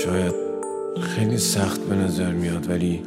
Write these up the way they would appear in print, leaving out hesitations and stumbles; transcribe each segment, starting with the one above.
شاید خیلی سخت به نظر میاد ولی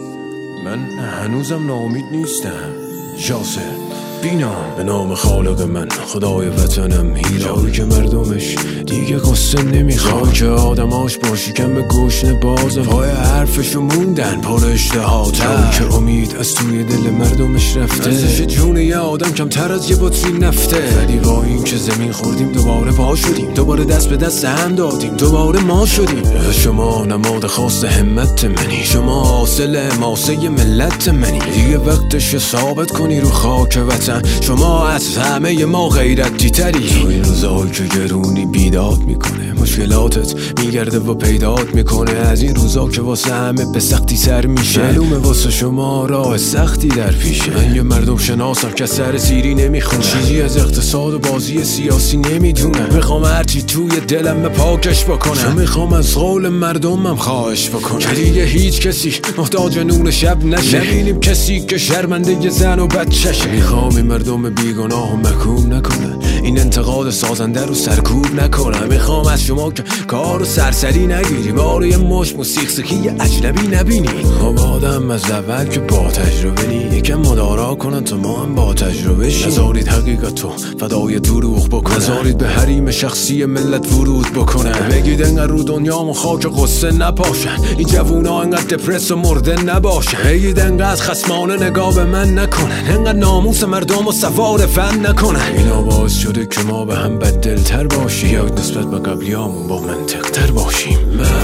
من هنوزم ناامید نیستم. یاسر بینام به نام خالق من، خدای وطنم هیرایی که مردمش دیگه قصه نمیخواد، که آدماش باشی کم به گوشن بازم پای حرفشو موندن پر اشتهاتم، که امید از توی دل مردمش رفته، ارزش جون یه آدم کمتر از یه بطری نفته. ولی با این که زمین خوردیم دوباره پا شدیم، دوباره دست به دست هم دادیم، دوباره ما شدیم. شما نماد خاص همت منی، شما حاصل ماسه ملت منی، دیگه وقتش ثابت کنی رو خاک وطن شما از همه ما غیرتی تری. تو این روزایی که گرونی بیداد میکنه، مشکلاتت میگرده و پیدات میکنه، از این روزا که واسه همه به سختی سر میشه، معلومه واسه شما راه سختی در پیشه. من یه مردم شناسم که سر سیری نمیخونه، چیزی از اقتصاد و بازی سیاسی نمیدونم، میخوام هرچی توی دلم پاکش بکنم، میخوام از قول مردمم خواهش بکنم که دیگه هیچ کسی محتاج نون شب نشه، نبینیم کسی که شرمنده ی زن و بچه‌شه. میخوام این مردم بیگناه و محکوم نکنه، این انتقاد سازنده رو سرکوب نکنم. میخوام از شما که کارو سرسری نگیری، باره یه مش موسیقی سکی اجنبی نبینی. خب آدم از اول که با تجربه نی، یکم مدارا کنن تا ما هم با تجربه شیم. نذارید حقیقتو فدای دروغ بکنه، نذارید به حریم شخصی ملت ورود بکنه. بگید انقدر رو دنیامو خاک قصه نپاشن، این جوونا انقدر دپرس و مرده نباشن. بگید انقدر خصمانه نگاه به من نکنن، انقدر ناموس مردم و سوار فن نکنن. اینا باعث شده که ما به هم بددلتر باشیم، یا نسبت به قبلیامون با منطق تر باشیم.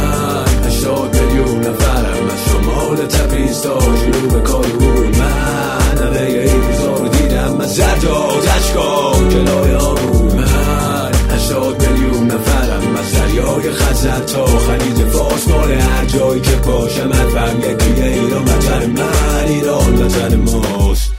من 80 میلیون نفرم، از شمال تبریز تا جنوب کارون، من همه این روزا رو دیدم، از زرداد اشکام کلای آمون. من 80 میلیون نفرم، از دریای خزر تا خلیج فارس، مال هر جایی که باشم حرفم یکیه، ایران وطن من، ایران وطن ماست.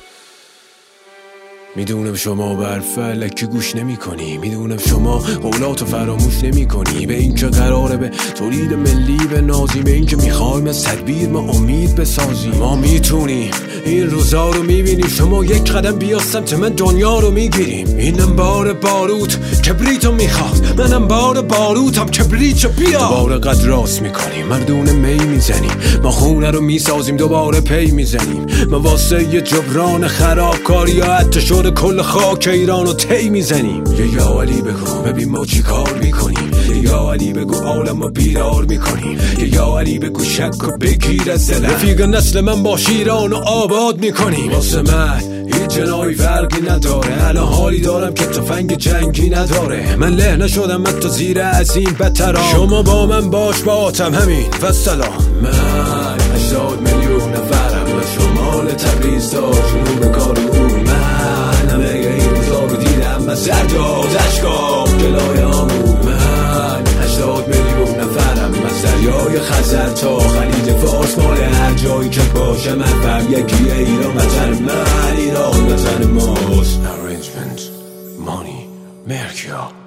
میدونم شما به حرف الکی گوش نمی کنی، میدونم شما قولاتو فراموش نمی کنی، به این که قراره به تولید ملی بنازیم، به این که میخوایم از تدبیر ما امید بسازیم. ما میتونیم این روزا رو میبینیم، شما یک قدم بیا سمت من دنیا رو میگیریم. اینم بار باروت کبریتو میخواد، منم بار باروتم کبریتو بیا. دوباره قد راست میکنیم، مردونه می میزنیم، ما خونه رو میسازیم، دوباره پی میزنیم. ما واسه یه جبران خرابکاری یا حتی کل خاک ایران رو تی میزنیم. یا علی بگو ببین ما چی کار میکنیم، یا علی بگو عالم رو بیدار میکنیم، یا علی بگو شک و بگیر از دلم، رفیق نسل من باش ایران رو آباد میکنیم. واسه من هیچ جنایی فرقی نداره، الان حالی دارم که تفنگ جنگی نداره. من له نشدم حتی زیر از این بدترام، شما با من باش با آتم همین و سلام. من 80 میلیون نفرم، از شمال تبریز تا جنوب کارون، من همه این روزا رو دیدم، از زرداد اشکام گلای آمون. من 80 میلیون نفرم، از دریای خزر تا خلیج فارس، مال هر جایی که باشم حرفم یکیه، ایران وطن من، ایران وطن ماست. Arrangement Money Merkia